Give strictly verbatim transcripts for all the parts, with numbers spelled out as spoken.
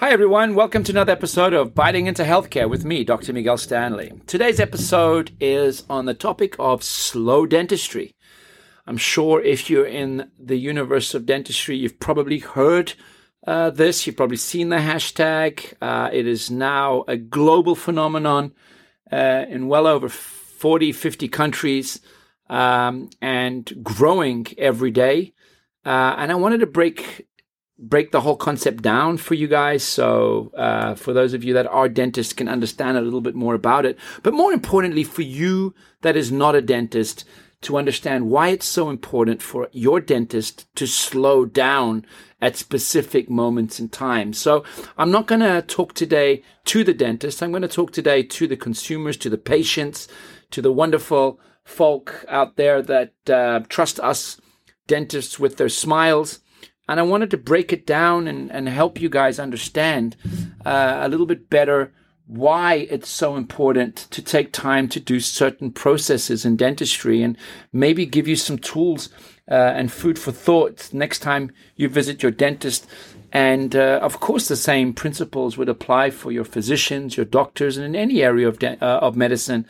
Hi, everyone. Welcome to another episode of Biting into Healthcare with me, Doctor Miguel Stanley. Today's episode is on the topic of slow dentistry. I'm sure if you're in the universe of dentistry, you've probably heard uh, this. You've probably seen the hashtag. Uh, it is now a global phenomenon uh, in well over forty, fifty countries um, and growing every day. Uh, and I wanted to break break the whole concept down for you guys. So uh, for those of you that are dentists can understand a little bit more about it. But more importantly, for you that is not a dentist, to understand why it's so important for your dentist to slow down at specific moments in time. So I'm not going to talk today to the dentist. I'm going to talk today to the consumers, to the patients, to the wonderful folk out there that uh, trust us dentists with their smiles. And I wanted to break it down and, and help you guys understand uh, a little bit better why it's so important to take time to do certain processes in dentistry, and maybe give you some tools uh, and food for thought next time you visit your dentist. And uh, of course, the same principles would apply for your physicians, your doctors, and in any area of de- uh, of medicine.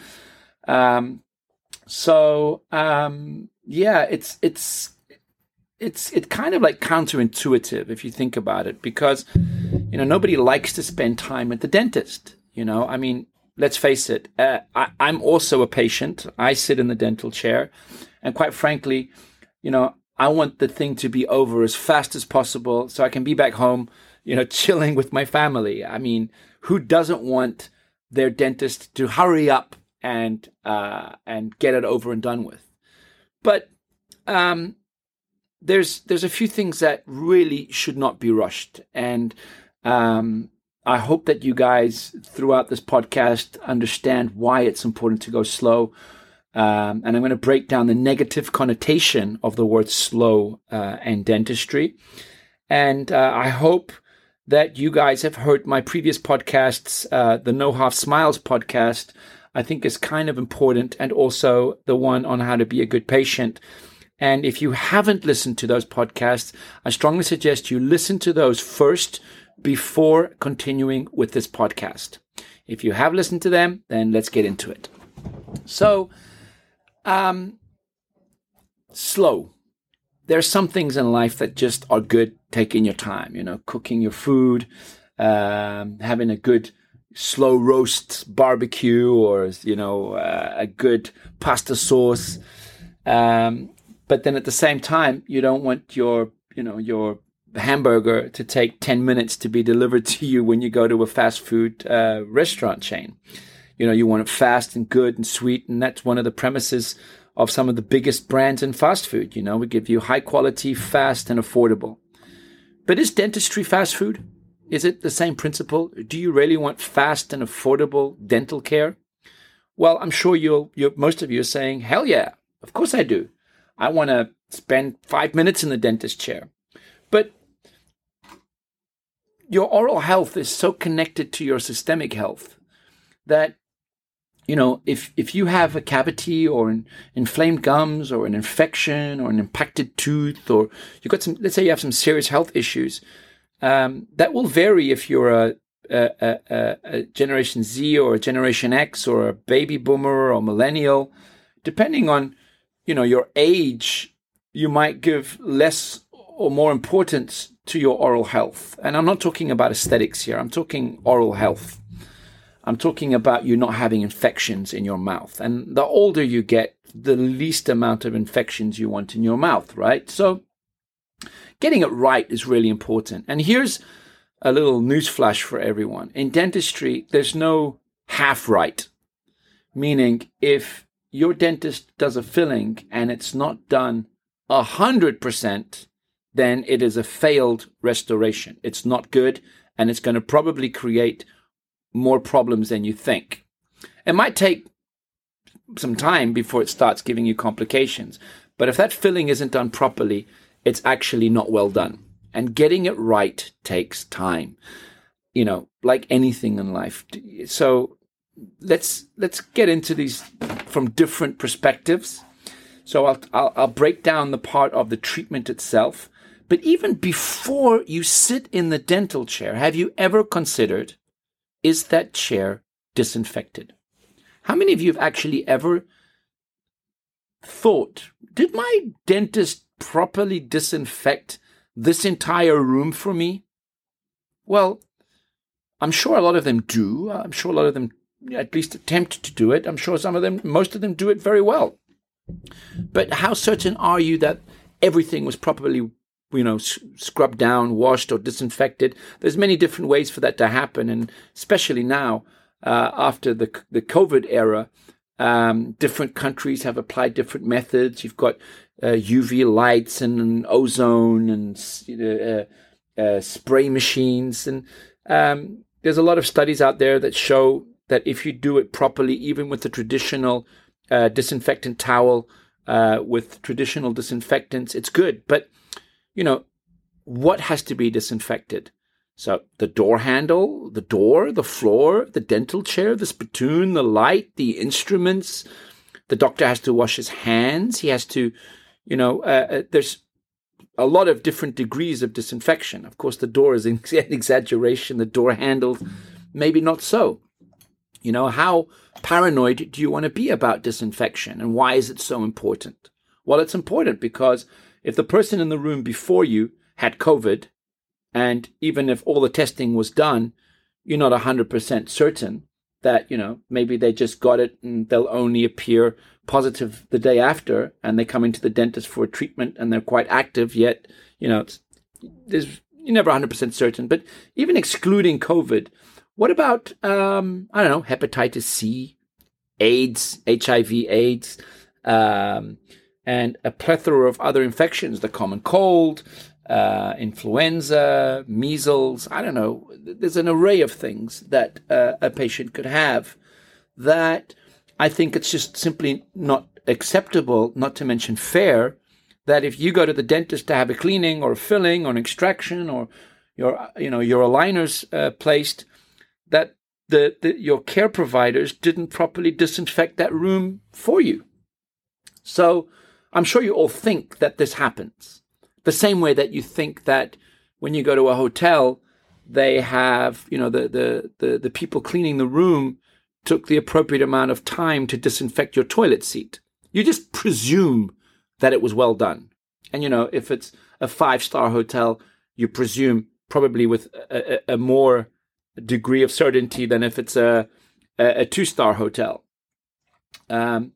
Um, so um, yeah, it's it's. It's it's kind of like counterintuitive if you think about it, because, you know, nobody likes to spend time at the dentist. You know, I mean, let's face it. Uh, I, I'm also a patient. I sit in the dental chair, and quite frankly, you know, I want the thing to be over as fast as possible so I can be back home, you know, chilling with my family. I mean, who doesn't want their dentist to hurry up and uh, and get it over and done with? But um. There's there's a few things that really should not be rushed, and um, I hope that you guys throughout this podcast understand why it's important to go slow. Um, and I'm going to break down the negative connotation of the word slow uh, and dentistry. And uh, I hope that you guys have heard my previous podcasts, uh, the No Half Smiles podcast. I think is kind of important, and also the one on how to be a good patient. And if you haven't listened to those podcasts, I strongly suggest you listen to those first before continuing with this podcast. If you have listened to them, then let's get into it. So, um, slow. There are some things in life that just are good taking your time, you know, cooking your food, um, having a good slow roast barbecue, or, you know, uh, a good pasta sauce. Um, But then at the same time, you don't want your, you know, your hamburger to take ten minutes to be delivered to you when you go to a fast food uh, restaurant chain. You know, you want it fast and good and sweet. And that's one of the premises of some of the biggest brands in fast food. You know, we give you high quality, fast and affordable. But is dentistry fast food? Is it the same principle? Do you really want fast and affordable dental care? Well, I'm sure you'll, you'll most of you are saying, hell yeah, of course I do. I want to spend five minutes in the dentist chair. But your oral health is so connected to your systemic health that, you know, if, if you have a cavity or an inflamed gums or an infection or an impacted tooth, or you've got some, let's say you have some serious health issues, um, that will vary if you're a, a, a, a Generation Z or a Generation X or a baby boomer or millennial, depending on, you know, your age, you might give less or more importance to your oral health. And I'm not talking about aesthetics here. I'm talking oral health. I'm talking about you not having infections in your mouth. And the older you get, the least amount of infections you want in your mouth, right? So getting it right is really important. And here's a little newsflash for everyone. In dentistry, there's no half right. Meaning, if your dentist does a filling and it's not done a hundred percent, then it is a failed restoration. It's not good, and it's going to probably create more problems than you think. It might take some time before it starts giving you complications, but if that filling isn't done properly, it's actually not well done. And getting it right takes time, you know, like anything in life. So let's let's get into these from different perspectives. So I'll, I'll I'll break down the part of the treatment itself, But even before you sit in the dental chair, have you ever considered, is that chair disinfected? How many of you have actually ever thought, did my dentist properly disinfect this entire room for me? Well, I'm sure a lot of them do. I'm sure a lot of them at least attempt to do it. I'm sure some of them, most of them do it very well. But how certain are you that everything was properly, you know, scrubbed down, washed, or disinfected? There's many different ways for that to happen, and especially now, uh, after the the COVID era, um, different countries have applied different methods. You've got uh, U V lights and, and ozone and uh, uh, spray machines, and um, there's a lot of studies out there that show that if you do it properly, even with the traditional uh, disinfectant towel, uh, with traditional disinfectants, it's good. But, you know, what has to be disinfected? So the door handle, the door, the floor, the dental chair, the spittoon, the light, the instruments. The doctor has to wash his hands. He has to, you know, uh, there's a lot of different degrees of disinfection. Of course, the door is an exaggeration. The door handle, maybe not so. You know, how paranoid do you want to be about disinfection, and why is it so important? Well, it's important because if the person in the room before you had COVID, and even if all the testing was done, you're not one hundred percent certain that, you know, maybe they just got it and they'll only appear positive the day after, and they come into the dentist for a treatment and they're quite active, yet, you know, it's, there's, you're never one hundred percent certain. But even excluding COVID, what about, um, I don't know, hepatitis C, AIDS, H I V AIDS, um, and a plethora of other infections, the common cold, uh, influenza, measles, I don't know. There's an array of things that uh, a patient could have that I think it's just simply not acceptable, not to mention fair, that if you go to the dentist to have a cleaning or a filling or an extraction or your, you know, your aligners uh, placed, that the, the your care providers didn't properly disinfect that room for you. So I'm sure you all think that this happens. The same way that you think that when you go to a hotel, they have, you know, the the the, the people cleaning the room took the appropriate amount of time to disinfect your toilet seat. You just presume that it was well done. And, you know, if it's a five-star hotel, you presume probably with a, a, a more degree of certainty than if it's a, a, a two-star hotel. Um,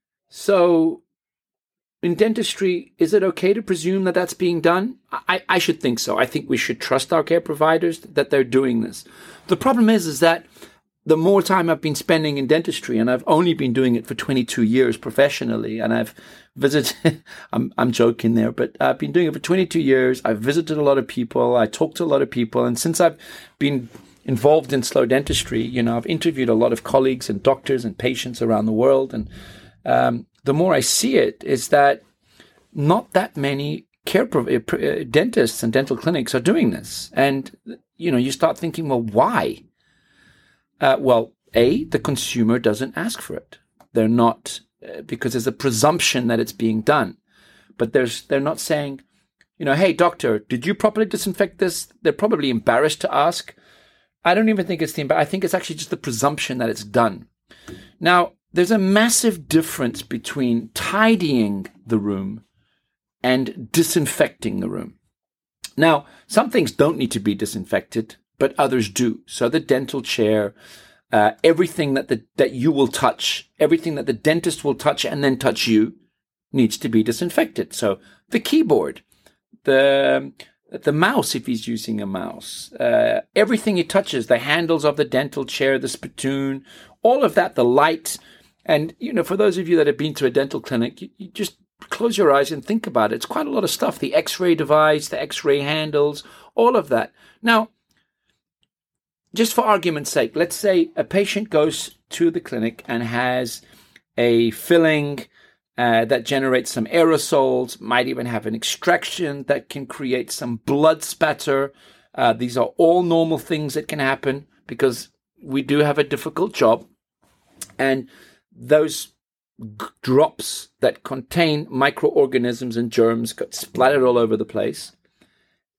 so in dentistry, is it okay to presume that that's being done? I, I should think so. I think we should trust our care providers that they're doing this. The problem is, is that the more time I've been spending in dentistry, and I've only been doing it for twenty-two years professionally, and I've visited, I'm, I'm joking there, but I've been doing it for twenty-two years. I've visited a lot of people. I talked to a lot of people. And since I've been involved in slow dentistry, you know, I've interviewed a lot of colleagues and doctors and patients around the world. And um, the more I see it is that not that many care prov- uh, dentists and dental clinics are doing this. And, you know, you start thinking, well, why? Uh, well, A, the consumer doesn't ask for it. They're not, uh, because there's a presumption that it's being done. But there's, they're not saying, you know, hey, doctor, did you properly disinfect this? They're probably embarrassed to ask. I don't even think it's the, I think it's actually just the presumption that it's done. Now, there's a massive difference between tidying the room and disinfecting the room. Now, some things don't need to be disinfected, but others do. So the dental chair, uh, everything that the that you will touch, everything that the dentist will touch and then touch you, needs to be disinfected. So the keyboard, the the mouse, if he's using a mouse, uh, everything he touches, the handles of the dental chair, the spittoon, all of that, the light. And, you know, for those of you that have been to a dental clinic, you, you just close your eyes and think about it. It's quite a lot of stuff. The X-ray device, the X-ray handles, all of that. Now, just for argument's sake, let's say a patient goes to the clinic and has a filling uh, that generates some aerosols, might even have an extraction that can create some blood spatter. Uh, these are all normal things that can happen because we do have a difficult job. And those g- drops that contain microorganisms and germs got splattered all over the place.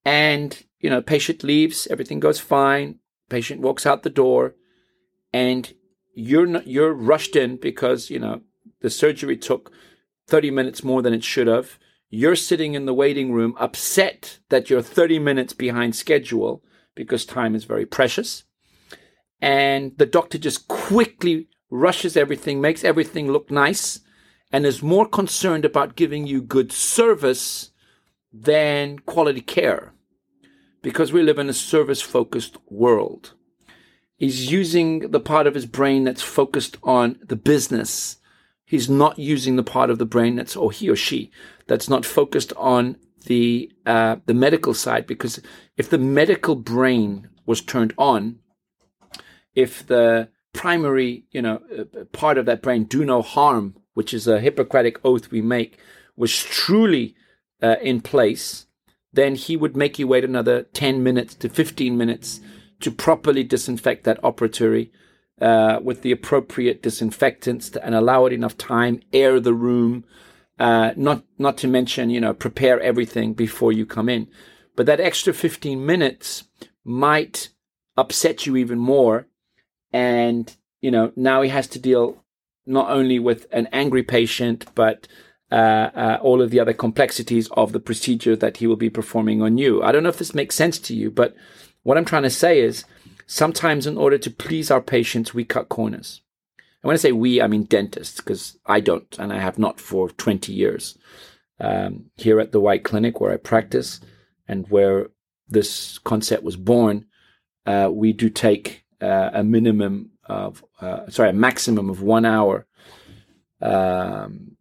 And, you know, patient leaves, everything goes fine. Patient walks out the door, and you're not, you're rushed in because, you know, the surgery took thirty minutes more than it should have. You're sitting in the waiting room upset that you're thirty minutes behind schedule because time is very precious. And the doctor just quickly rushes everything, makes everything look nice, and is more concerned about giving you good service than quality care, because we live in a service-focused world. He's using the part of his brain that's focused on the business. He's not using the part of the brain that's, or he or she, that's not focused on the uh, the medical side. Because if the medical brain was turned on, if the primary, you know, part of that brain, do no harm, which is a Hippocratic oath we make, was truly uh, in place, then he would make you wait another ten minutes to fifteen minutes to properly disinfect that operatory uh, with the appropriate disinfectants to, and allow it enough time, air the room, uh, not not to mention, you know, prepare everything before you come in. But that extra fifteen minutes might upset you even more. And, you know, now he has to deal not only with an angry patient, but uh, uh, all of the other complexities of the procedure that he will be performing on you. I don't know if this makes sense to you, but what I'm trying to say is sometimes in order to please our patients, we cut corners. And when I say we, I mean dentists, because I don't, and I have not for twenty years. Um, here at the White Clinic where I practice and where this concept was born, uh, we do take Uh, a minimum of, uh, sorry, a maximum of one hour, um,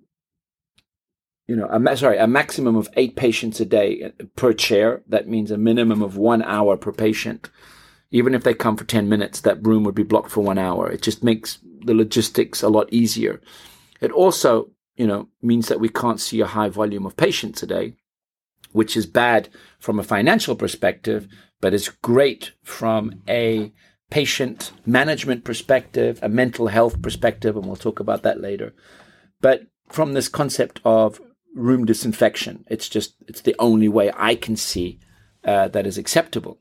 you know, a, sorry, a maximum of eight patients a day per chair. That means a minimum of one hour per patient. Even if they come for ten minutes, that room would be blocked for one hour. It just makes the logistics a lot easier. It also, you know, means that we can't see a high volume of patients a day, which is bad from a financial perspective, but it's great from a patient management perspective, a mental health perspective, and we'll talk about that later. But from this concept of room disinfection, it's just, it's the only way I can see uh, that is acceptable.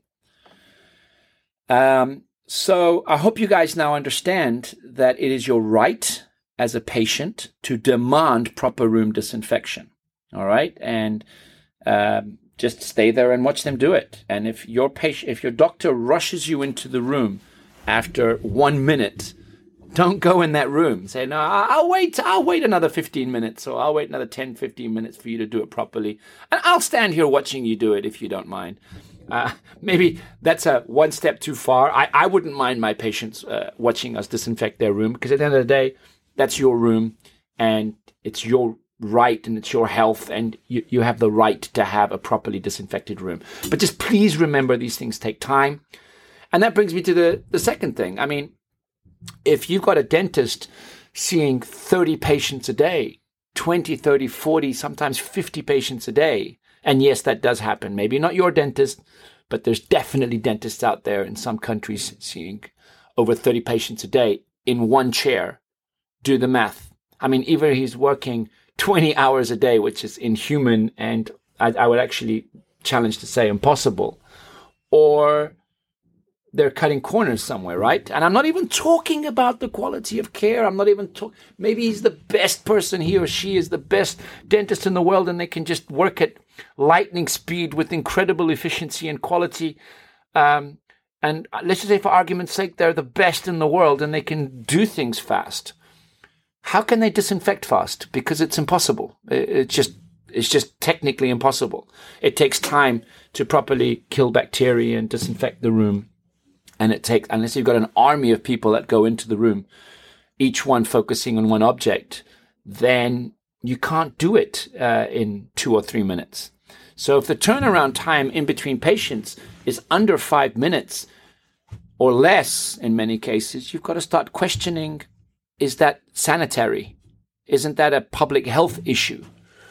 Um, so I hope you guys now understand that it is your right as a patient to demand proper room disinfection. All right. And um, just stay there and watch them do it. And if your patient, if your doctor rushes you into the room after one minute, don't go in that room. Say, no, I'll wait. I'll wait another fifteen minutes, or I'll wait another ten, fifteen minutes for you to do it properly. And I'll stand here watching you do it if you don't mind. Uh, maybe that's a one step too far. I, I wouldn't mind my patients uh, watching us disinfect their room, because at the end of the day, that's your room and it's your right and it's your health, and you, you have the right to have a properly disinfected room. But just please remember, these things take time. And that brings me to the, the second thing. I mean, if you've got a dentist seeing thirty patients a day, twenty, thirty, forty, sometimes fifty patients a day, and yes, that does happen. Maybe not your dentist, but there's definitely dentists out there in some countries seeing over thirty patients a day in one chair. Do the math. I mean, either he's working twenty hours a day, which is inhuman, and I, I would actually challenge to say impossible, or they're cutting corners somewhere, right? And I'm not even talking about the quality of care. I'm not even talking, maybe he's the best person, he or she is the best dentist in the world, and they can just work at lightning speed with incredible efficiency and quality. Um, and let's just say, for argument's sake, they're the best in the world and they can do things fast. How can they disinfect fast? Because it's impossible. It's just, it's just technically impossible. It takes time to properly kill bacteria and disinfect the room. And it takes, unless you've got an army of people that go into the room, each one focusing on one object, then you can't do it uh, in two or three minutes. So if the turnaround time in between patients is under five minutes or less in many cases, you've got to start questioning, is that sanitary? Isn't that a public health issue?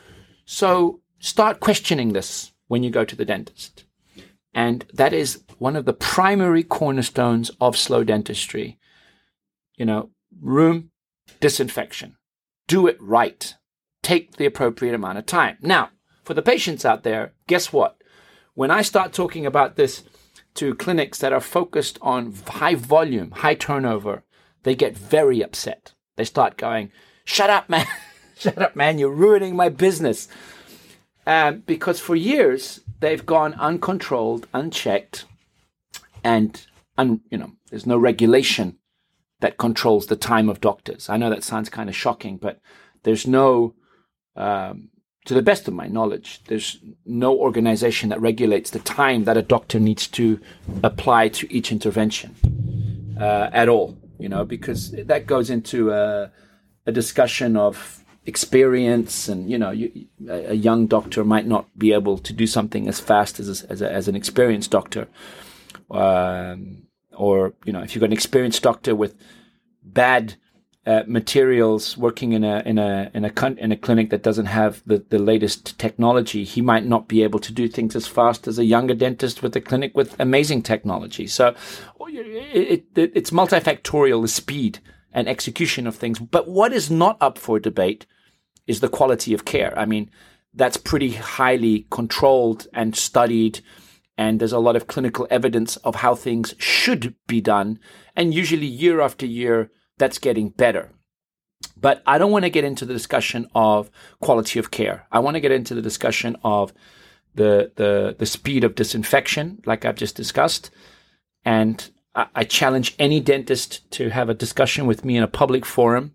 So start questioning this when you go to the dentist. And that is one of the primary cornerstones of slow dentistry. You know, room disinfection. Do it right. Take the appropriate amount of time. Now, for the patients out there, guess what? when I start talking about this to clinics that are focused on high volume, high turnover, they get very upset. They start going, shut up, man. Shut up, man. You're ruining my business. Um, because for years, they've gone uncontrolled, unchecked, and, un, you know, there's no regulation that controls the time of doctors. I know that sounds kind of shocking, but there's no, um, to the best of my knowledge, there's no organization that regulates the time that a doctor needs to apply to each intervention uh, at all, you know, because that goes into a, a discussion of experience, and, you know, you, a young doctor might not be able to do something as fast as a, as, a, as an experienced doctor. Um, or, you know, if you've got an experienced doctor with bad uh, materials working in a in a in a con- in a clinic that doesn't have the, the latest technology, he might not be able to do things as fast as a younger dentist with a clinic with amazing technology. So it, it, it's multifactorial, the speed and execution of things. But what is not up for debate is the quality of care. I mean, that's pretty highly controlled and studied. And there's a lot of clinical evidence of how things should be done. And usually year after year, that's getting better. But I don't want to get into the discussion of quality of care. I want to get into the discussion of the the, the speed of disinfection, like I've just discussed. And I, I challenge any dentist to have a discussion with me in a public forum.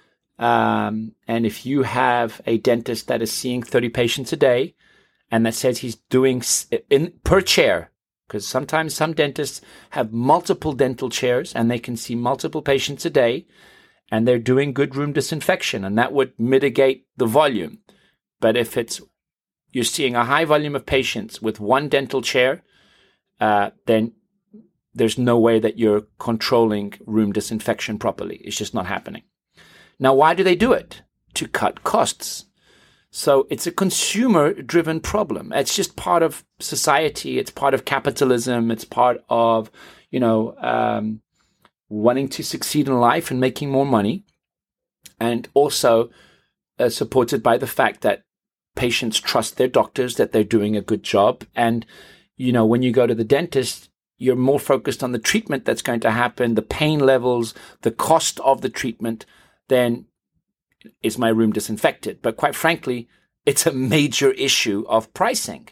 Um, and if you have a dentist that is seeing thirty patients a day, and that says he's doing in per chair, because sometimes some dentists have multiple dental chairs and they can see multiple patients a day, and they're doing good room disinfection, and that would mitigate the volume. But if it's you're seeing a high volume of patients with one dental chair, uh, then there's no way that you're controlling room disinfection properly. It's just not happening. Now, why do they do it? To cut costs. So it's a consumer-driven problem. It's just part of society. It's part of capitalism. It's part of, you know, um, wanting to succeed in life and making more money. And also uh, supported by the fact that patients trust their doctors, that they're doing a good job. And, you know, when you go to the dentist, you're more focused on the treatment that's going to happen, the pain levels, the cost of the treatment, than is my room disinfected? But quite frankly, it's a major issue of pricing.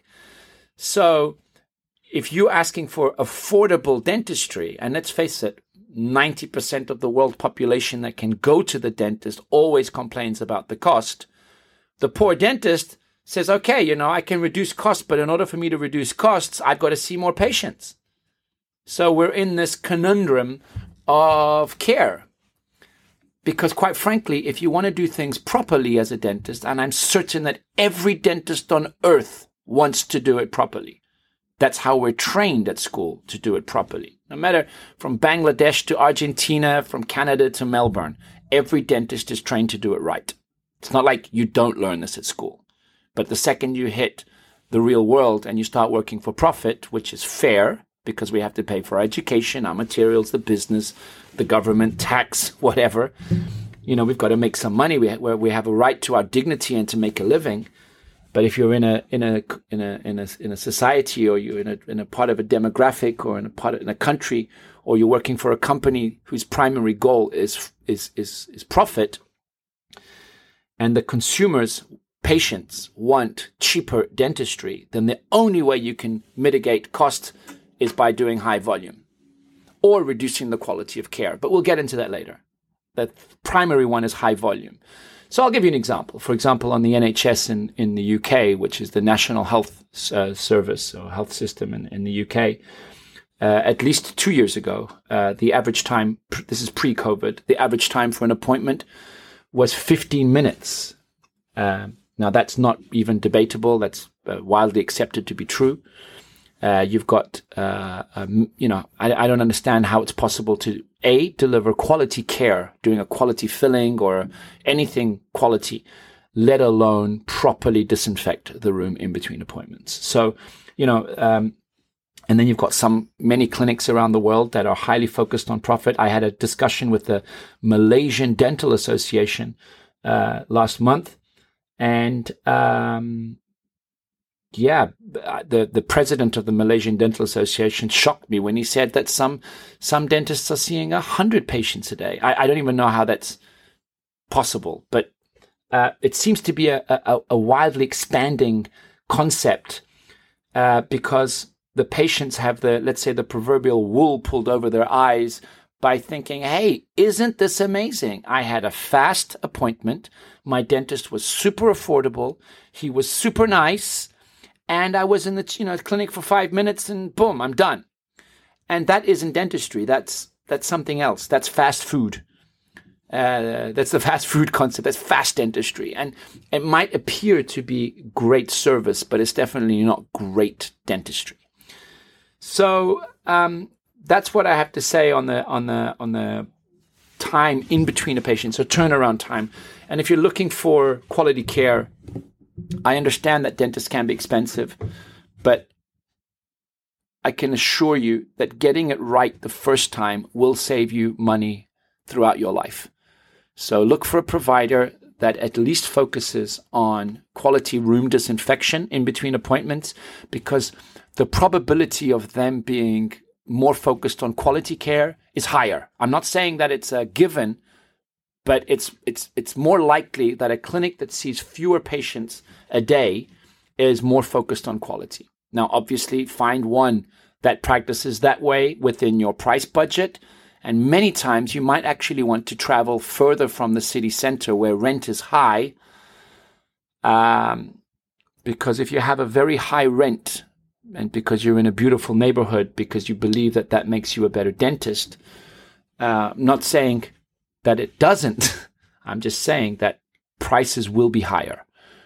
So if you're asking for affordable dentistry, and let's face it, ninety percent of the world population that can go to the dentist always complains about the cost. The poor dentist says, okay, you know, I can reduce costs, but in order for me to reduce costs, I've got to see more patients. So we're in this conundrum of care. Because quite frankly, if you want to do things properly as a dentist, and I'm certain that every dentist on earth wants to do it properly. That's how we're trained at school, to do it properly. No matter from Bangladesh to Argentina, from Canada to Melbourne, every dentist is trained to do it right. It's not like you don't learn this at school. But the second you hit the real world and you start working for profit, which is fair, because we have to pay for our education, our materials, the business, the government, tax, whatever. You know, we've got to make some money. We ha- we have a right to our dignity and to make a living. But if you're in a in a in a in a in a society, or you're in a in a part of a demographic, or in a part of, in a country, or you're working for a company whose primary goal is is is is profit, and the consumers, patients, want cheaper dentistry, then the only way you can mitigate costs is by doing high volume or reducing the quality of care. But we'll get into that later. The primary one is high volume. So I'll give you an example. For example, on the N H S in, in the U K, which is the National Health uh, Service or health system in, in the U K, uh, at least two years ago, uh, the average time, this is pre-COVID, the average time for an appointment was fifteen minutes. Uh, now, that's not even debatable. That's uh, widely accepted to be true. Uh, you've got, uh, um, you know, I, I don't understand how it's possible to, A, deliver quality care, doing a quality filling or anything quality, let alone properly disinfect the room in between appointments. So, you know, um, and then you've got some, many clinics around the world that are highly focused on profit. I had a discussion with the Malaysian Dental Association uh, last month, and um yeah, the, the president of the Malaysian Dental Association shocked me when he said that some some dentists are seeing a hundred patients a day. I, I don't even know how that's possible, but uh, it seems to be a, a, a wildly expanding concept uh, because the patients have the, let's say, the proverbial wool pulled over their eyes by thinking, hey, isn't this amazing? I had a fast appointment. My dentist was super affordable. He was super nice. And I was in the you know clinic for five minutes and boom, I'm done. And that isn't dentistry. That's that's something else. That's fast food. Uh, that's the fast food concept. That's fast dentistry. And it might appear to be great service, but it's definitely not great dentistry. So um, that's what I have to say on the on the on the time in between a patient. So turnaround time. And if you're looking for quality care, I understand that dentists can be expensive, but I can assure you that getting it right the first time will save you money throughout your life. So look for a provider that at least focuses on quality room disinfection in between appointments, because the probability of them being more focused on quality care is higher. I'm not saying that it's a given, but it's it's it's more likely that a clinic that sees fewer patients a day is more focused on quality. Now, obviously, find one that practices that way within your price budget. And many times you might actually want to travel further from the city center where rent is high. Um, because if you have a very high rent and because you're in a beautiful neighborhood, because you believe that that makes you a better dentist, uh, I'm not saying that it doesn't. I'm just saying that prices will be higher.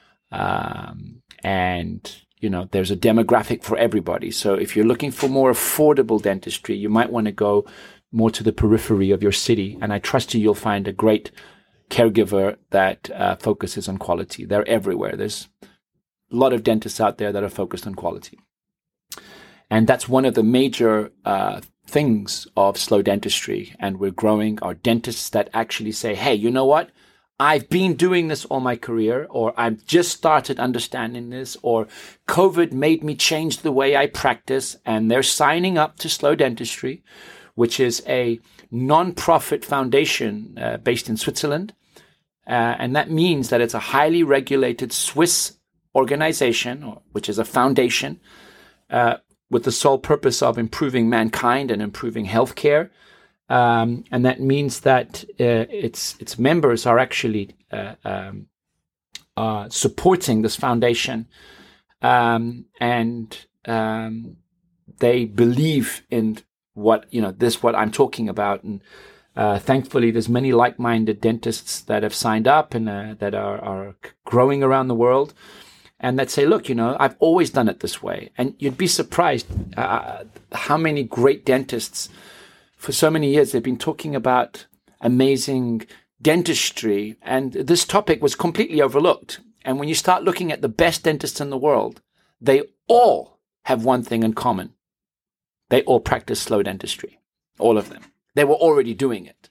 Um, and, you know, there's a demographic for everybody. So if you're looking for more affordable dentistry, you might want to go more to the periphery of your city. And I trust you, you'll find a great caregiver that uh, focuses on quality. They're everywhere. There's a lot of dentists out there that are focused on quality. And that's one of the major uh, things of slow dentistry. And we're growing our dentists that actually say, hey, you know what? I've been doing this all my career, or I've just started understanding this, or COVID made me change the way I practice. And they're signing up to Slow Dentistry, which is a non-profit foundation uh, based in Switzerland. Uh, and that means that it's a highly regulated Swiss organization, or, which is a foundation, uh, with the sole purpose of improving mankind and improving healthcare. Um, and that means that uh, its its members are actually uh, um, uh, supporting this foundation, um, and um, they believe in what you know this what I'm talking about. And uh, thankfully, there's many like-minded dentists that have signed up and uh, that are are growing around the world, and that say, look, you know, I've always done it this way. And you'd be surprised uh, how many great dentists. For so many years, they've been talking about amazing dentistry, and this topic was completely overlooked. And when you start looking at the best dentists in the world, they all have one thing in common. They all practice slow dentistry, all of them. They were already doing it.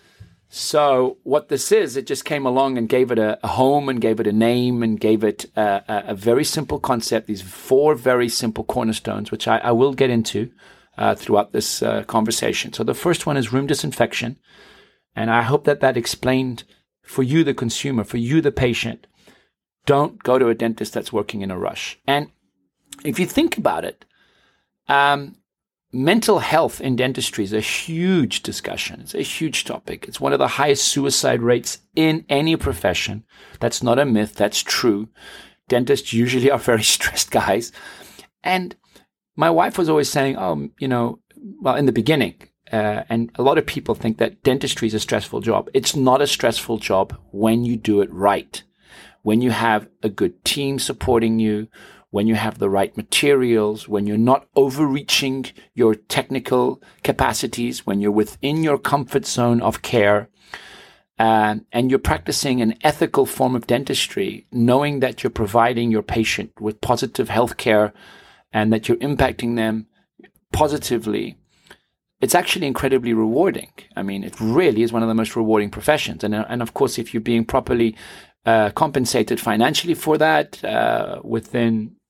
So what this is, it just came along and gave it a, a home and gave it a name and gave it a, a, a very simple concept, these four very simple cornerstones, which I, I will get into Uh, throughout this uh, conversation. So the first one is room disinfection. And I hope that that explained for you, the consumer, for you, the patient, don't go to a dentist that's working in a rush. And if you think about it, um, mental health in dentistry is a huge discussion. It's a huge topic. It's one of the highest suicide rates in any profession. That's not a myth. That's true. Dentists usually are very stressed guys. And my wife was always saying, oh, you know, well, in the beginning, uh, and a lot of people think that dentistry is a stressful job. It's not a stressful job when you do it right, when you have a good team supporting you, when you have the right materials, when you're not overreaching your technical capacities, when you're within your comfort zone of care, uh, and you're practicing an ethical form of dentistry, knowing that you're providing your patient with positive health care and that you're impacting them positively, it's actually incredibly rewarding. I mean, it really is one of the most rewarding professions. And, and of course, if you're being properly uh, compensated financially for that, uh, within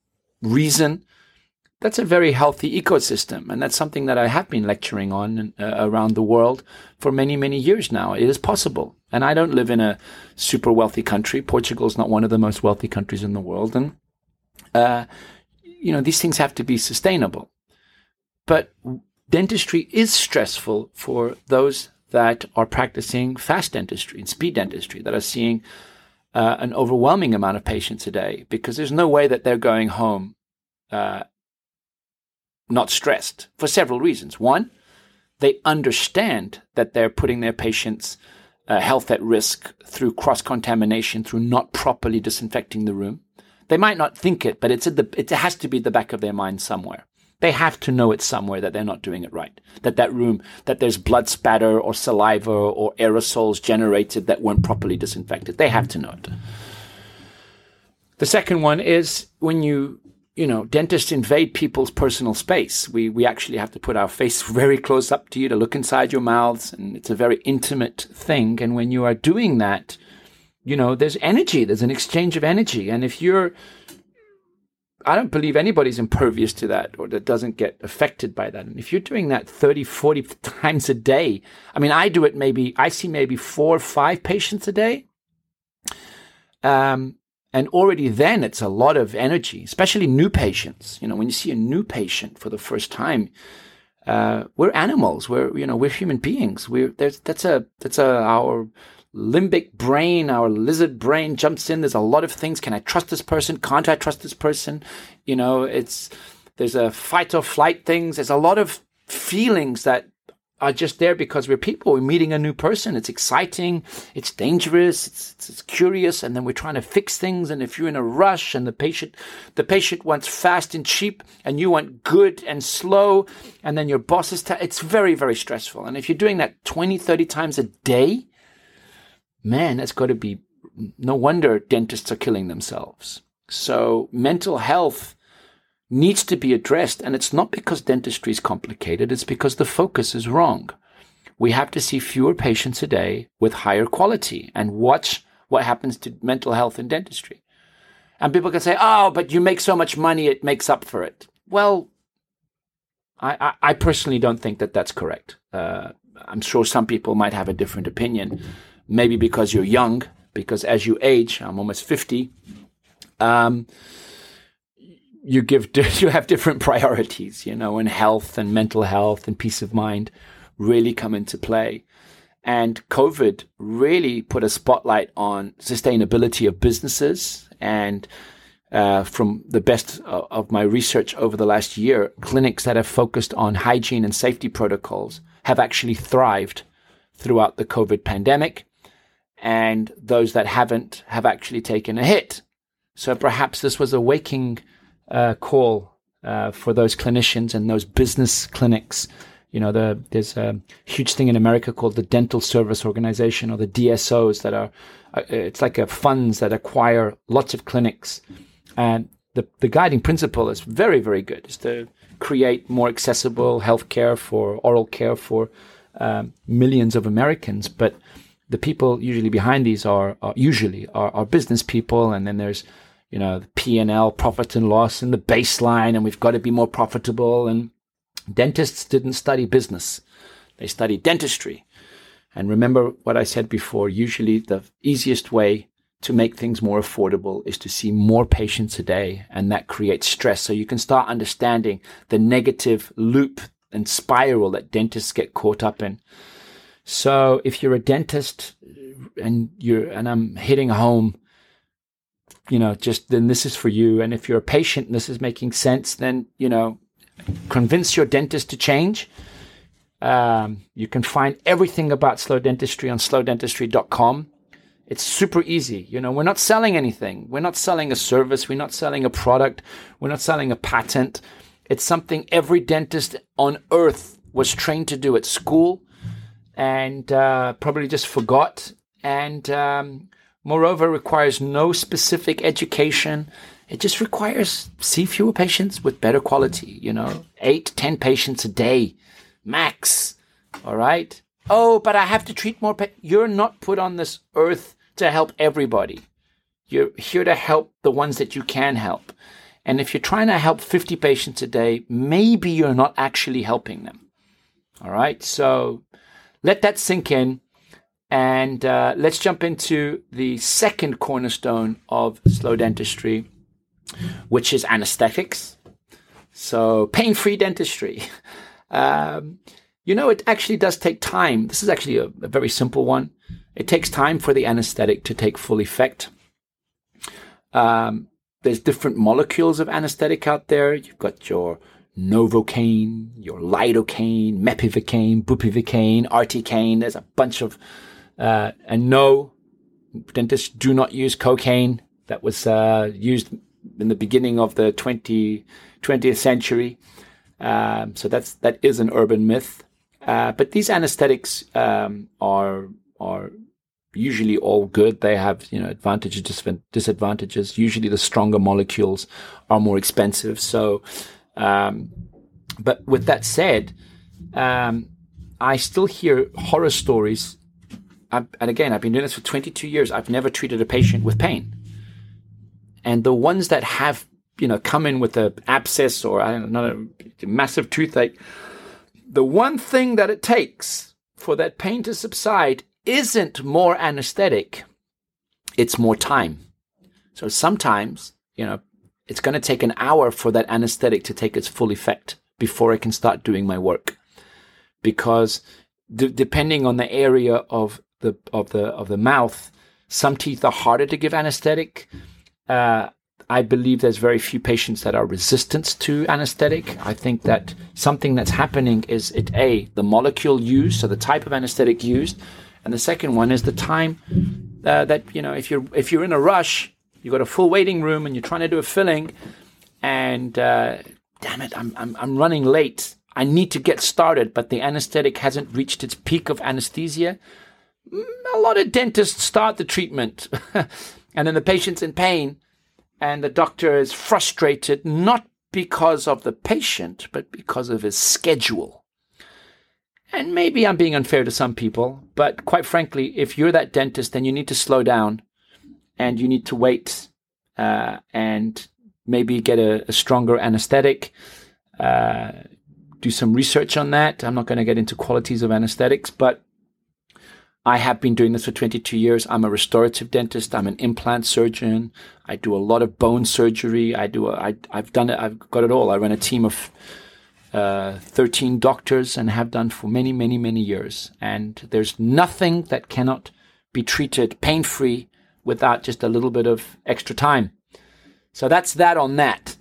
reason, that's a very healthy ecosystem. And that's something that I have been lecturing on uh, around the world for many, many years now. It is possible. And I don't live in a super wealthy country. Portugal is not one of the most wealthy countries in the world. And, uh, you know, these things have to be sustainable. But dentistry is stressful for those that are practicing fast dentistry and speed dentistry, that are seeing uh, an overwhelming amount of patients a day, because there's no way that they're going home uh, not stressed for several reasons. One, they understand that they're putting their patients' uh, health at risk through cross-contamination, through not properly disinfecting the room. They might not think it, but it's at the, it has to be at the back of their mind somewhere. They have to know it somewhere that they're not doing it right. That that room, that there's blood spatter or saliva or aerosols generated that weren't properly disinfected. They have to know it. The second one is when you, you know, dentists invade people's personal space. We we actually have to put our face very close up to you to look inside your mouths, and it's a very intimate thing. And when you are doing that, you know, there's energy, there's an exchange of energy. And if you're, I don't believe anybody's impervious to that or that doesn't get affected by that. And if you're doing that thirty, forty times a day, I mean, I do it maybe, I see maybe four or five patients a day. Um, and already then it's a lot of energy, especially new patients. You know, when you see a new patient for the first time, uh, we're animals. We're, you know, we're human beings. We're, there's, that's a, that's a, our limbic brain, our lizard brain jumps in. There's a lot of things. Can I trust this person? Can't I trust this person? You know, it's, there's a fight or flight things. There's a lot of feelings that are just there because we're people. We're meeting a new person. It's exciting. It's dangerous. It's, it's, it's curious. And then we're trying to fix things. And if you're in a rush and the patient, the patient wants fast and cheap and you want good and slow, and then your boss is, ta- it's very, very stressful. And if you're doing that twenty, thirty times a day, man, that's got to be, no wonder dentists are killing themselves. So mental health needs to be addressed. And it's not because dentistry is complicated. It's because the focus is wrong. We have to see fewer patients a day with higher quality and watch what happens to mental health in dentistry. And people can say, oh, but you make so much money, it makes up for it. Well, I, I, I personally don't think that that's correct. Uh, I'm sure some people might have a different opinion. Maybe because you're young, because as you age, I'm almost fifty, um, you give you have different priorities, you know, and health and mental health and peace of mind really come into play. And COVID really put a spotlight on sustainability of businesses. And uh, from the best of my research over the last year, clinics that have focused on hygiene and safety protocols have actually thrived throughout the COVID pandemic. And those that haven't have actually taken a hit. So perhaps this was a waking uh, call uh, for those clinicians and those business clinics. You know, the, there's a huge thing in America called the Dental Service Organization, or the D S Os, that are, uh, it's like a funds that acquire lots of clinics. And the, the guiding principle is very, very good. Is to create more accessible healthcare for oral care for um, millions of Americans. But the people usually behind these are, are usually are, are business people, and then there's, you know, the P and L, profit and loss, and the baseline, and we've got to be more profitable. And dentists didn't study business; they studied dentistry. And remember what I said before: usually the easiest way to make things more affordable is to see more patients a day, and that creates stress. So you can start understanding the negative loop and spiral that dentists get caught up in. So if you're a dentist and you're, and I'm hitting home, you know, just then this is for you. And if you're a patient and this is making sense, then, you know, convince your dentist to change. Um, you can find everything about Slow Dentistry on slow dentistry dot com. It's super easy. You know, we're not selling anything. We're not selling a service. We're not selling a product. We're not selling a patent. It's something every dentist on earth was trained to do at school, and uh, probably just forgot, and um, moreover requires no specific education. It just requires see fewer patients with better quality, you know, eight, ten patients a day, max, all right? Oh, but I have to treat more patients. You're not put on this earth to help everybody. You're here to help the ones that you can help. And if you're trying to help fifty patients a day, maybe you're not actually helping them. All right. So let that sink in. And uh, let's jump into the second cornerstone of slow dentistry, which is anesthetics. So pain-free dentistry. Um, you know, it actually does take time. This is actually a, a very simple one. It takes time for the anesthetic to take full effect. Um, there's different molecules of anesthetic out there. You've got your Novocaine, your Lidocaine, Mepivacaine, Bupivacaine, Articaine. There's a bunch of Uh, and no, dentists do not use cocaine. That was uh, used in the beginning of the twentieth century. Um, so that's that is an urban myth. Uh, but these anesthetics um, are are usually all good. They have, you know, advantages, dis- disadvantages. Usually, the stronger molecules are more expensive. So, um, but with that said, um, I still hear horror stories. I've, and again, I've been doing this for twenty-two years. I've never treated a patient with pain. And the ones that have, you know, come in with an abscess or I don't know, a massive toothache, the one thing that it takes for that pain to subside isn't more anesthetic. It's more time. So sometimes, you know, it's going to take an hour for that anesthetic to take its full effect before I can start doing my work. Because d- depending on the area of the of the of the mouth, some teeth are harder to give anesthetic. Uh, I believe there's very few patients that are resistant to anesthetic. I think that something that's happening is it a the molecule used, so the type of anesthetic used, and the second one is the time uh, that you know if you're if you're in a rush, you've got a full waiting room and you're trying to do a filling, and uh, damn it, I'm I'm I'm running late. I need to get started, but the anesthetic hasn't reached its peak of anesthesia. A lot of dentists start the treatment and then the patient's in pain and the doctor is frustrated, not because of the patient, but because of his schedule. And maybe I'm being unfair to some people, but quite frankly, if you're that dentist, then you need to slow down and you need to wait uh, and maybe get a, a stronger anesthetic. Uh, do some research on that. I'm not going to get into qualities of anesthetics, but I have been doing this for twenty-two years. I'm a restorative dentist. I'm an implant surgeon. I do a lot of bone surgery. I do. A, I, I've done it. I've got it all. I run a team of uh, thirteen doctors and have done for many, many, many years. And there's nothing that cannot be treated pain-free without just a little bit of extra time. So that's that on that.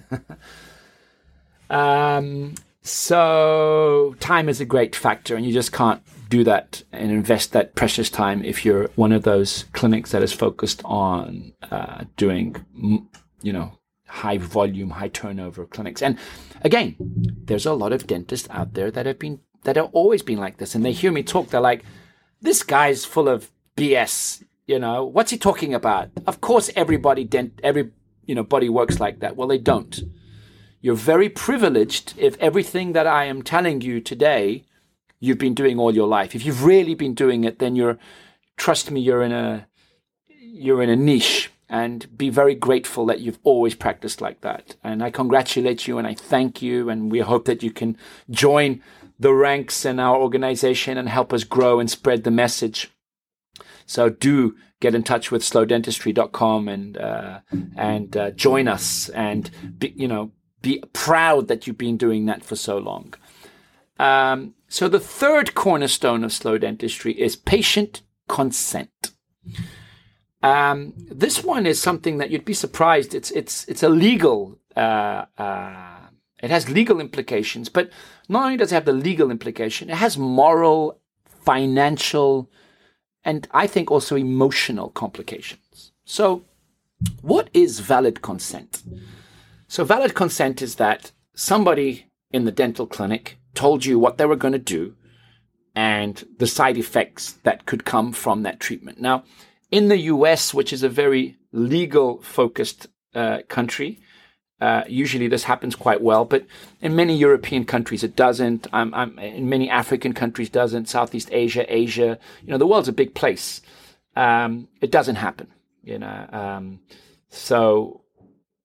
um, so time is a great factor, and you just can't do that and invest that precious time if you're one of those clinics that is focused on uh, doing, you know, high volume, high turnover clinics. And again, there's a lot of dentists out there that have been, that have always been like this. And they hear me talk, they're like, this guy's full of B S, you know, what's he talking about? Of course, everybody, dent, every, you know, body works like that. Well, they don't. You're very privileged if everything that I am telling you today you've been doing all your life. If you've really been doing it, then you're, trust me, you're in a, you're in a niche, and be very grateful that you've always practiced like that. And I congratulate you and I thank you. And we hope that you can join the ranks in our organization and help us grow and spread the message. So do get in touch with slow dentistry dot com and, uh, and, uh, join us and be, you know, be proud that you've been doing that for so long. Um, so the third cornerstone of slow dentistry is patient consent. Um, this one is something that you'd be surprised. It's it's it's a legal. Uh, uh, it has legal implications, but not only does it have the legal implication, it has moral, financial, and I think also emotional complications. So, what is valid consent? So, valid consent is that somebody in the dental clinic told you what they were going to do and the side effects that could come from that treatment. Now, in the U S, which is a very legal-focused uh, country, uh, usually this happens quite well, but in many European countries it doesn't. Um, um, in many African countries doesn't. Southeast Asia, Asia, you know, the world's a big place. Um, it doesn't happen, you know. Um, so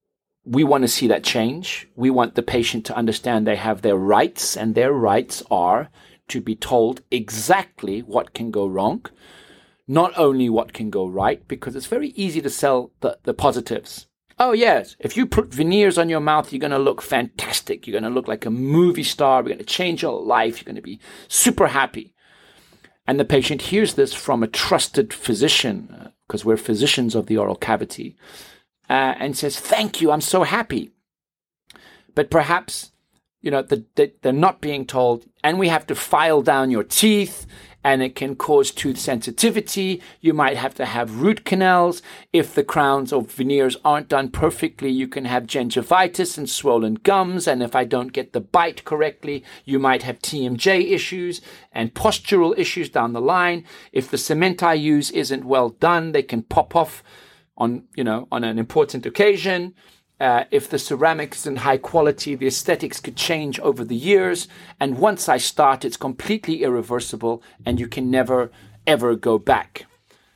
we want to see that change. We want the patient to understand they have their rights, and their rights are to be told exactly what can go wrong, not only what can go right, because it's very easy to sell the, the positives. Oh, yes, if you put veneers on your mouth, you're going to look fantastic. You're going to look like a movie star. We're going to change your life. You're going to be super happy. And the patient hears this from a trusted physician, because uh, we're physicians of the oral cavity, uh, and says, thank you, I'm so happy. But perhaps, you know, the, the, they're not being told, and we have to file down your teeth, and it can cause tooth sensitivity. You might have to have root canals. If the crowns or veneers aren't done perfectly, you can have gingivitis and swollen gums. And if I don't get the bite correctly, you might have T M J issues and postural issues down the line. If the cement I use isn't well done, they can pop off on, you know, on an important occasion. Uh, if the ceramics isn't high quality, the aesthetics could change over the years. And once I start, it's completely irreversible and you can never, ever go back.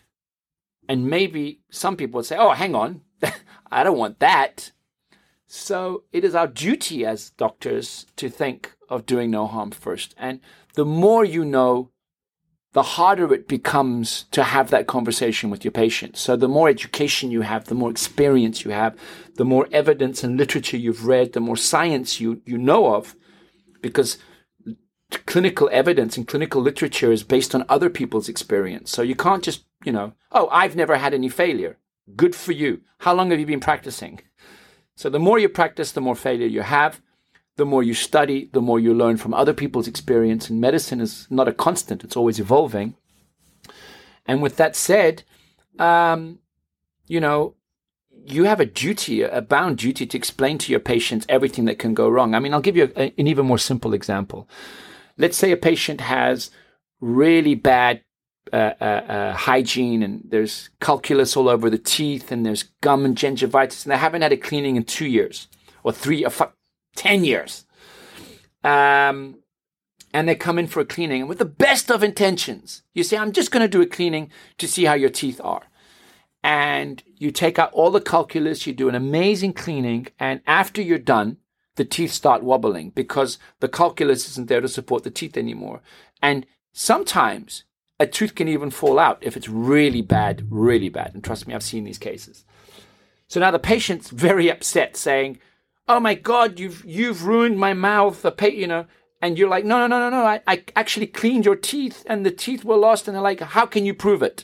And maybe some people would say, oh, hang on, I don't want that. So it is our duty as doctors to think of doing no harm first. And the more you know, the harder it becomes to have that conversation with your patient. So the more education you have, the more experience you have, the more evidence and literature you've read, the more science you, you know of, because clinical evidence and clinical literature is based on other people's experience. So you can't just, you know, oh, I've never had any failure. Good for you. How long have you been practicing? So the more you practice, the more failure you have. The more you study, the more you learn from other people's experience. And medicine is not a constant. It's always evolving. And with that said, um, you know, you have a duty, a bound duty to explain to your patients everything that can go wrong. I mean, I'll give you a, an even more simple example. Let's say a patient has really bad uh, uh, uh, hygiene, and there's calculus all over the teeth, and there's gum and gingivitis, and they haven't had a cleaning in two years or three or five. ten years. Um, and they come in for a cleaning. And with the best of intentions, you say, I'm just going to do a cleaning to see how your teeth are. And you take out all the calculus, you do an amazing cleaning. And after you're done, the teeth start wobbling because the calculus isn't there to support the teeth anymore. And sometimes a tooth can even fall out if it's really bad, really bad. And trust me, I've seen these cases. So now the patient's very upset, saying, oh my God, you've you've ruined my mouth, the pa- you know, and you're like, no, no, no, no, no, I, I actually cleaned your teeth and the teeth were lost. And they're like, how can you prove it?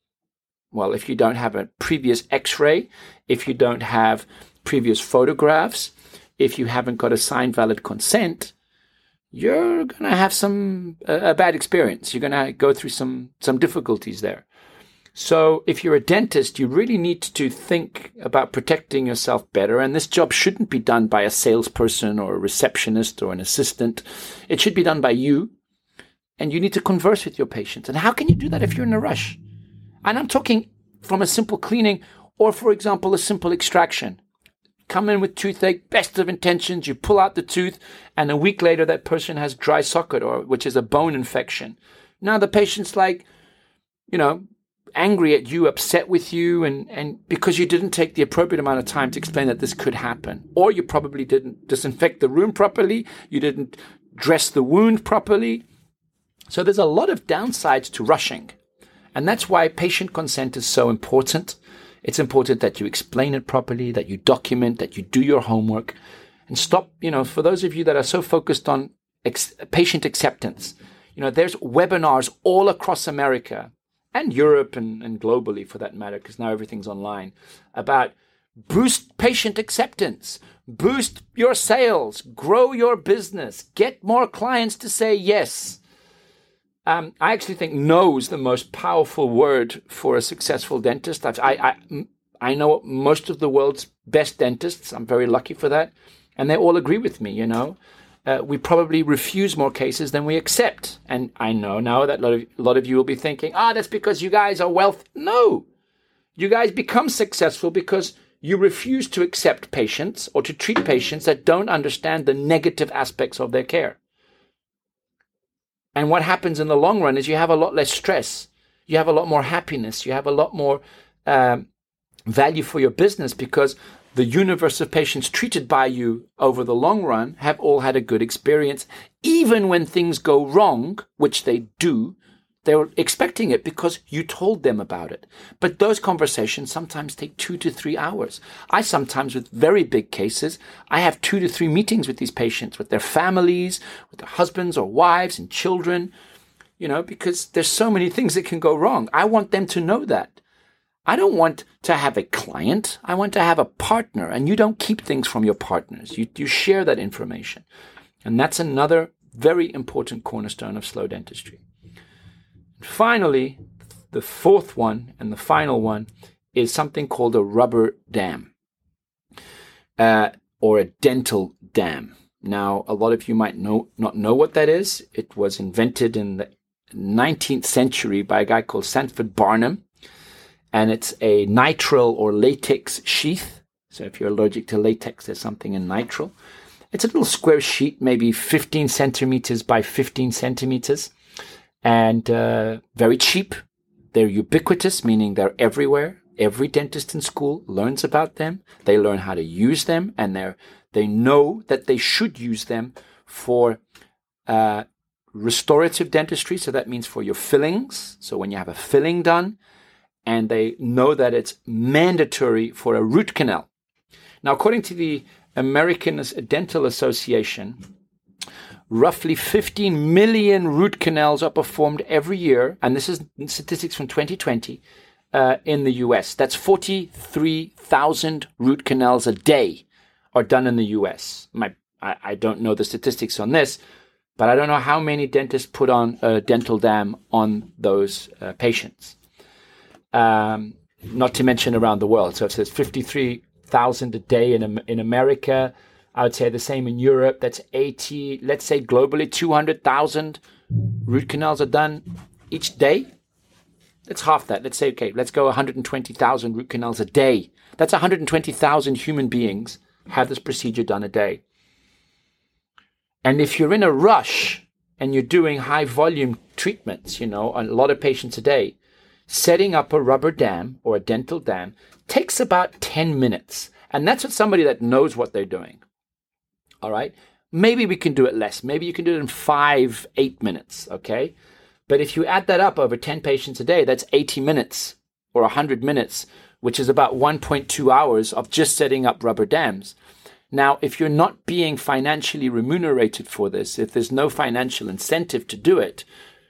Well, if you don't have a previous x-ray, if you don't have previous photographs, if you haven't got a signed valid consent, you're going to have some uh, a bad experience. You're going to go through some some difficulties there. So if you're a dentist, you really need to think about protecting yourself better. And this job shouldn't be done by a salesperson or a receptionist or an assistant. It should be done by you. And you need to converse with your patients. And how can you do that if you're in a rush? And I'm talking from a simple cleaning or, for example, a simple extraction. Come in with toothache, best of intentions. You pull out the tooth, and a week later, that person has dry socket, or which is a bone infection. Now the patient's like, you know, angry at you, upset with you, and, and because you didn't take the appropriate amount of time to explain that this could happen. Or you probably didn't disinfect the room properly, you didn't dress the wound properly. So there's a lot of downsides to rushing. And that's why patient consent is so important. It's important that you explain it properly, that you document, that you do your homework, and stop, you know, for those of you that are so focused on ex- patient acceptance, you know, there's webinars all across America and Europe and, and globally for that matter, because now everything's online, about boost patient acceptance, boost your sales, grow your business, get more clients to say yes. Um, I actually think no is the most powerful word for a successful dentist. I've, I, I, I know most of the world's best dentists. I'm very lucky for that. And they all agree with me, you know. Uh, we probably refuse more cases than we accept. And I know now that a lot of, a lot of you will be thinking, ah, oh, that's because you guys are wealthy. No. You guys become successful because you refuse to accept patients or to treat patients that don't understand the negative aspects of their care. And what happens in the long run is you have a lot less stress. You have a lot more happiness. You have a lot more um, value for your business because the universe of patients treated by you over the long run have all had a good experience. Even when things go wrong, which they do, they're expecting it because you told them about it. But those conversations sometimes take two to three hours. I sometimes, with very big cases, I have two to three meetings with these patients, with their families, with their husbands or wives and children, you know, because there's so many things that can go wrong. I want them to know that. I don't want to have a client. I want to have a partner. And you don't keep things from your partners. You, you share that information. And that's another very important cornerstone of slow dentistry. And finally, the fourth one and the final one is something called a rubber dam uh, or a dental dam. Now, a lot of you might know, not know what that is. It was invented in the nineteenth century by a guy called Sanford Barnum. And it's a nitrile or latex sheath. So if you're allergic to latex, there's something in nitrile. It's a little square sheet, maybe fifteen centimeters by fifteen centimeters, and uh, very cheap. They're ubiquitous, meaning they're everywhere. Every dentist in school learns about them. They learn how to use them, and they they know that they should use them for uh, restorative dentistry. So that means for your fillings. So when you have a filling done, and they know that it's mandatory for a root canal. Now, according to the American Dental Association, roughly fifteen million root canals are performed every year, and this is statistics from twenty twenty, uh, in the U S. That's forty-three thousand root canals a day are done in the U S. My, I, I don't know the statistics on this, but I don't know how many dentists put on a dental dam on those uh, patients. Um, not to mention around the world. So it says fifty-three thousand a day in in America. I would say the same in Europe. That's eighty, let's say globally, two hundred thousand root canals are done each day. That's half that. Let's say, okay, let's go one hundred twenty thousand root canals a day. That's one hundred twenty thousand human beings have this procedure done a day. And if you're in a rush and you're doing high volume treatments, you know, a lot of patients a day, setting up a rubber dam or a dental dam takes about ten minutes. And that's what somebody that knows what they're doing. All right. Maybe we can do it less. Maybe you can do it in five, eight minutes. Okay. But if you add that up over ten patients a day, that's eighty minutes or one hundred minutes, which is about one point two hours of just setting up rubber dams. Now, if you're not being financially remunerated for this, if there's no financial incentive to do it,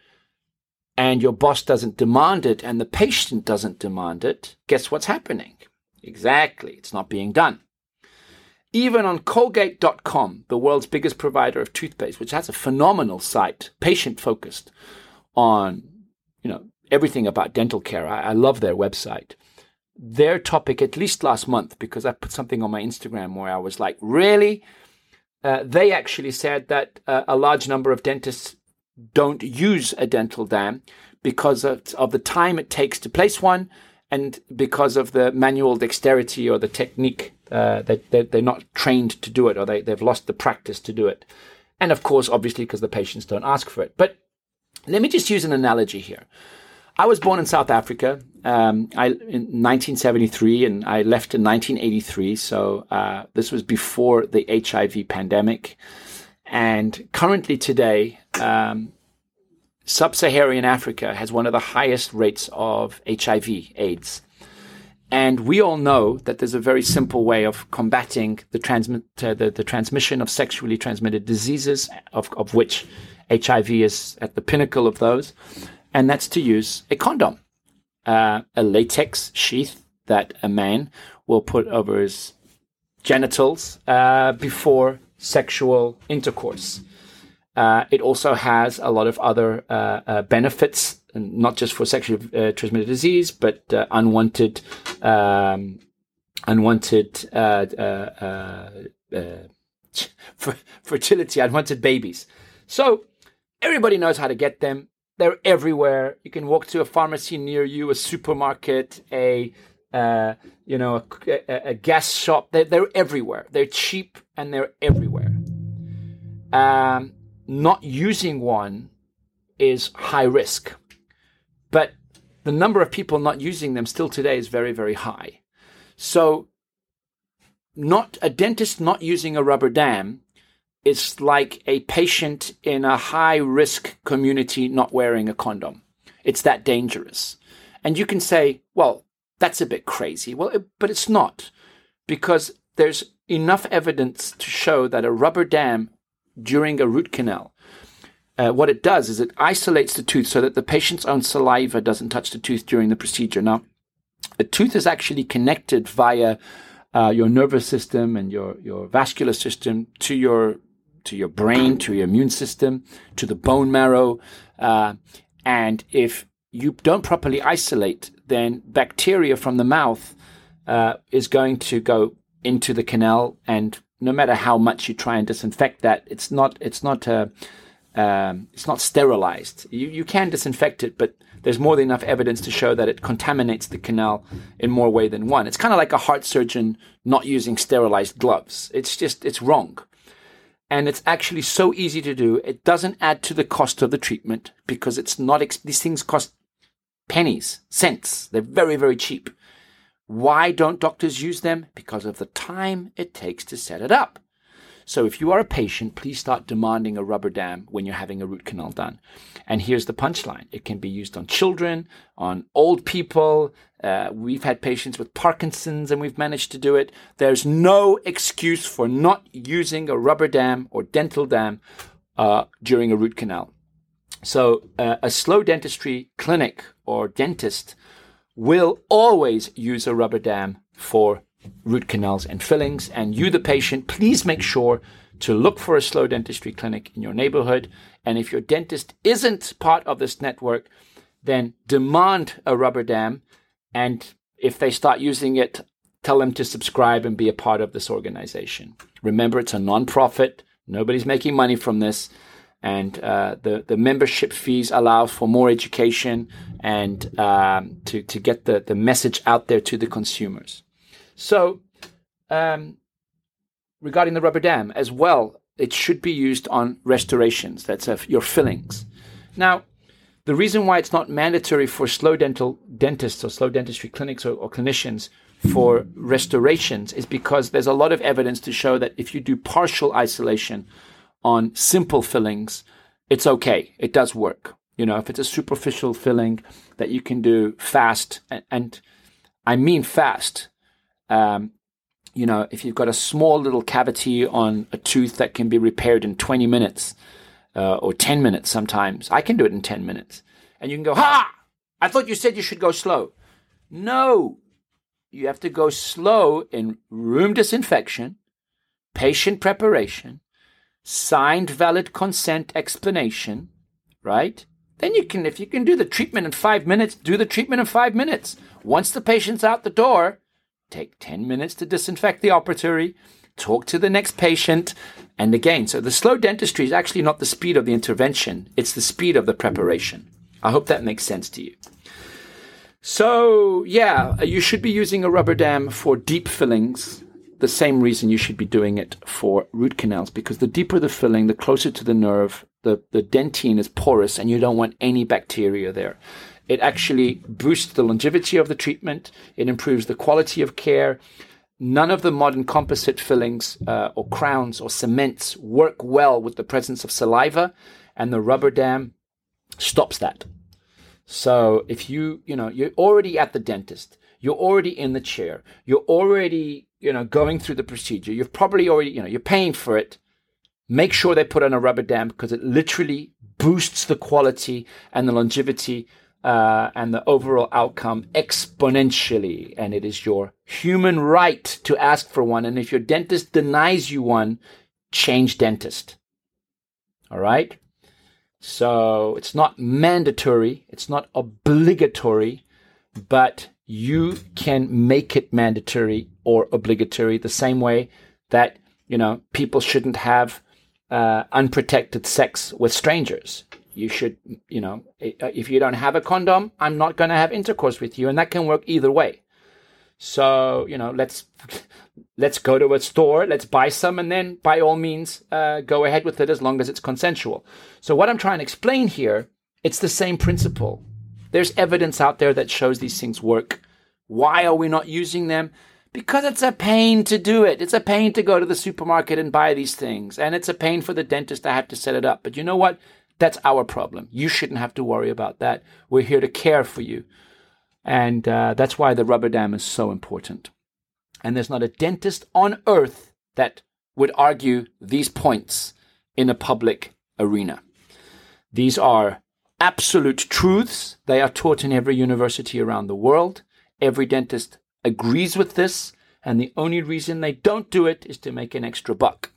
and your boss doesn't demand it, and the patient doesn't demand it, guess what's happening? Exactly, it's not being done. Even on Colgate dot com, the world's biggest provider of toothpaste, which has a phenomenal site, patient-focused on, you know, everything about dental care. I, I love their website. Their topic, at least last month, because I put something on my Instagram where I was like, really? Uh, they actually said that uh, a large number of dentists don't use a dental dam because of, of the time it takes to place one and because of the manual dexterity or the technique uh, that, that they're not trained to do it, or they, they've lost the practice to do it. And of course, obviously, because the patients don't ask for it. But let me just use an analogy here. I was born in South Africa um, I, in nineteen seventy-three, and I left in nineteen eighty-three. So uh, this was before the H I V pandemic. And currently today, um, sub-Saharan Africa has one of the highest rates of H I V, AIDS. And we all know that there's a very simple way of combating the, transmit, uh, the, the transmission of sexually transmitted diseases, of, of which H I V is at the pinnacle of those. And that's to use a condom, uh, a latex sheath that a man will put over his genitals uh, before sexual intercourse. Uh, it also has a lot of other uh, uh, benefits, and not just for sexually uh, transmitted disease, but uh, unwanted, um, unwanted uh, uh, uh, uh, fertility, unwanted babies. So everybody knows how to get them. They're everywhere. You can walk to a pharmacy near you, a supermarket, a uh, you know, a, a, a gas shop. They're, they're everywhere. They're cheap and they're everywhere. Um, not using one is high risk, but the number of people not using them still today is very, very high. So not a dentist not using a rubber dam is like a patient in a high-risk community not wearing a condom. It's that dangerous. And you can say, well, that's a bit crazy. Well, it, but it's not, because there's enough evidence to show that a rubber dam during a root canal, uh, what it does is it isolates the tooth so that the patient's own saliva doesn't touch the tooth during the procedure. Now, the tooth is actually connected via uh, your nervous system and your, your vascular system to your to your brain, to your immune system, to the bone marrow. Uh, and if you don't properly isolate, then bacteria from the mouth uh, is going to go into the canal, and no matter how much you try and disinfect that, it's not it's not uh, um, it's not sterilized. You you can disinfect it, but there's more than enough evidence to show that it contaminates the canal in more way than one. It's kind of like a heart surgeon not using sterilized gloves. It's just it's wrong. And it's actually so easy to do. It doesn't add to the cost of the treatment because it's not, ex- these things cost pennies, cents. They're very, very cheap. Why don't doctors use them? Because of the time it takes to set it up. So if you are a patient, please start demanding a rubber dam when you're having a root canal done. And here's the punchline. It can be used on children, on old people. Uh, we've had patients with Parkinson's and we've managed to do it. There's no excuse for not using a rubber dam or dental dam uh, during a root canal. So uh, a slow dentistry clinic or dentist will always use a rubber dam for root canals and fillings. And you, the patient, please make sure to look for a slow dentistry clinic in your neighborhood. And if your dentist isn't part of this network, then demand a rubber dam. And if they start using it, tell them to subscribe and be a part of this organization. Remember, it's a nonprofit. Nobody's making money from this. And uh, the, the membership fees allow for more education and um, to, to get the, the message out there to the consumers. So um, regarding the rubber dam as well, it should be used on restorations. That's uh, your fillings. Now, the reason why it's not mandatory for slow dental dentists or slow dentistry clinics or, or clinicians for restorations is because there's a lot of evidence to show that if you do partial isolation on simple fillings, it's okay. It does work. You know, if it's a superficial filling that you can do fast, and, and I mean fast, um, you know, if you've got a small little cavity on a tooth that can be repaired in twenty minutes uh, or ten minutes sometimes, I can do it in ten minutes. And you can go, ha! I thought you said you should go slow. No, you have to go slow in room disinfection, patient preparation, signed valid consent explanation, right? Then you can, if you can do the treatment in five minutes, do the treatment in five minutes. Once the patient's out the door, take ten minutes to disinfect the operatory, talk to the next patient, and again, so the slow dentistry is actually not the speed of the intervention, it's the speed of the preparation. I hope that makes sense to you. So, yeah, you should be using a rubber dam for deep fillings, the same reason you should be doing it for root canals, because the deeper the filling, the closer to the nerve, the, the dentine is porous and you don't want any bacteria there. It actually boosts the longevity of the treatment. It improves the quality of care. None of the modern composite fillings uh, or crowns or cements work well with the presence of saliva, and the rubber dam stops that. So if you, you know, you're already at the dentist, you're already in the chair, you're already, you know, going through the procedure, you've probably already, you know, you're paying for it, make sure they put on a rubber dam because it literally boosts the quality and the longevity uh, and the overall outcome exponentially. And it is your human right to ask for one. And if your dentist denies you one, change dentist. All right? So it's not mandatory, it's not obligatory, but you can make it mandatory or obligatory the same way that, you know, people shouldn't have uh, unprotected sex with strangers. You should, you know, if you don't have a condom, I'm not going to have intercourse with you, and that can work either way. So, you know, let's let's go to a store, let's buy some, and then by all means, uh, go ahead with it as long as it's consensual. So what I'm trying to explain here, it's the same principle. There's evidence out there that shows these things work. Why are we not using them? Because it's a pain to do it. It's a pain to go to the supermarket and buy these things. And it's a pain for the dentist to have to set it up. But you know what? That's our problem. You shouldn't have to worry about that. We're here to care for you. And uh, that's why the rubber dam is so important. And there's not a dentist on earth that would argue these points in a public arena. These are absolute truths. They are taught in every university around the world. Every dentist agrees with this, and the only reason they don't do it is to make an extra buck.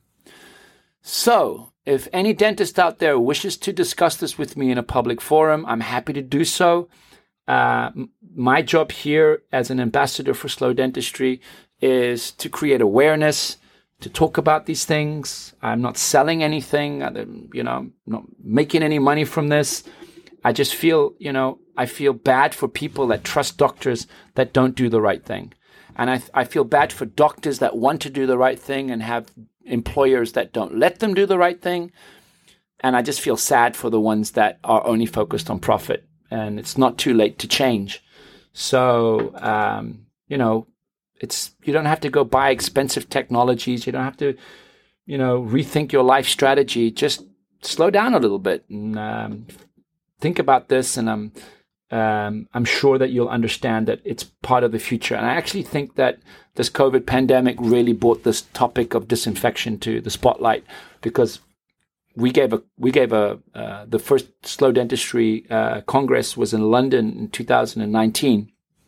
So, if any dentist out there wishes to discuss this with me in a public forum, I'm happy to do so. Uh, my job here as an ambassador for Slow Dentistry is to create awareness, to talk about these things. I'm not selling anything, you know, I'm not making any money from this. I just feel, you know, I feel bad for people that trust doctors that don't do the right thing. And I, I feel bad for doctors that want to do the right thing and have employers that don't let them do the right thing. And I just feel sad for the ones that are only focused on profit. And it's not too late to change. So, um, you know, it's you don't have to go buy expensive technologies. You don't have to, you know, rethink your life strategy. Just slow down a little bit and um, think about this. And I'm, um, I'm sure that you'll understand that it's part of the future. And I actually think that this COVID pandemic really brought this topic of disinfection to the spotlight, because we gave a we gave a uh, the first Slow Dentistry uh, Congress was in London in two thousand nineteen.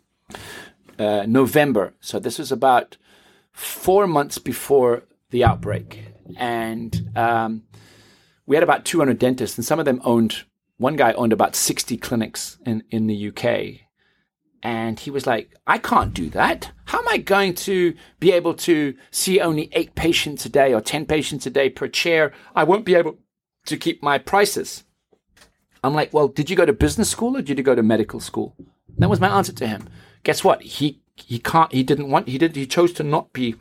Uh, November. So this was about four months before the outbreak. And um, we had about two hundred dentists, and some of them owned, one guy owned about sixty clinics in, in the U K. And he was like, I can't do that. How am I going to be able to see only eight patients a day or ten patients a day per chair? I won't be able to keep my prices. I'm like, well, did you go to business school or did you go to medical school? That was my answer to him. Guess what? He he can't. He didn't want. He did. He chose to not be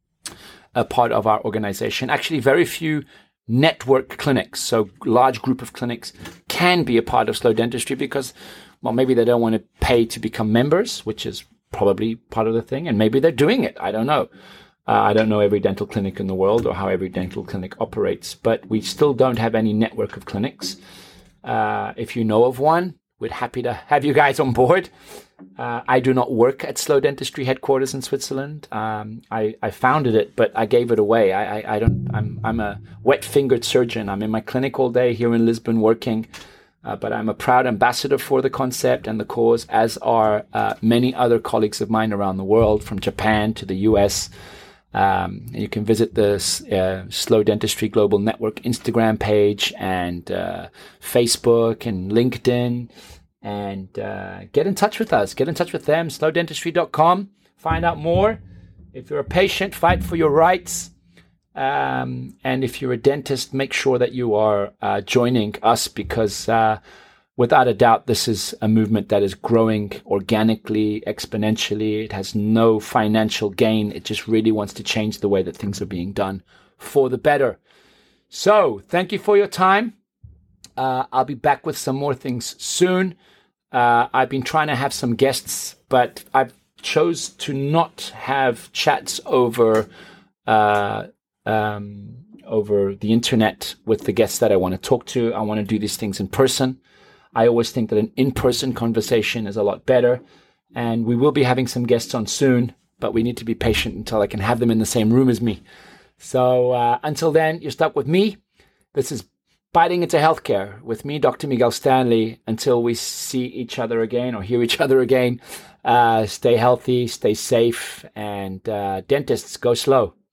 a part of our organization. Actually, very few network clinics, so large group of clinics, can be a part of Slow Dentistry because, well, maybe they don't want to pay to become members, which is probably part of the thing, and maybe they're doing it. I don't know. Uh, I don't know every dental clinic in the world or how every dental clinic operates, but we still don't have any network of clinics. Uh, if you know of one, we're happy to have you guys on board. Uh, I do not work at Slow Dentistry headquarters in Switzerland. Um, I, I founded it, but I gave it away. I, I, I don't. I'm I'm a wet-fingered surgeon. I'm in my clinic all day here in Lisbon working, uh, but I'm a proud ambassador for the concept and the cause, as are uh, many other colleagues of mine around the world, from Japan to the U S. Um, you can visit the uh, Slow Dentistry Global Network Instagram page and uh, Facebook and LinkedIn. And uh, get in touch with us. Get in touch with them, slow dentistry dot com. Find out more. If you're a patient, fight for your rights. Um, and if you're a dentist, make sure that you are uh, joining us, because uh, without a doubt, this is a movement that is growing organically, exponentially. It has no financial gain. It just really wants to change the way that things are being done for the better. So thank you for your time. Uh, I'll be back with some more things soon. Uh, I've been trying to have some guests, but I've chose to not have chats over uh, um, over the internet with the guests that I want to talk to. I want to do these things in person. I always think that an in-person conversation is a lot better, and we will be having some guests on soon, but we need to be patient until I can have them in the same room as me. So uh, until then, you're stuck with me. This is Biting into Healthcare with me, Doctor Miguel Stanley. Until we see each other again or hear each other again, uh, stay healthy, stay safe, and uh, dentists, go slow.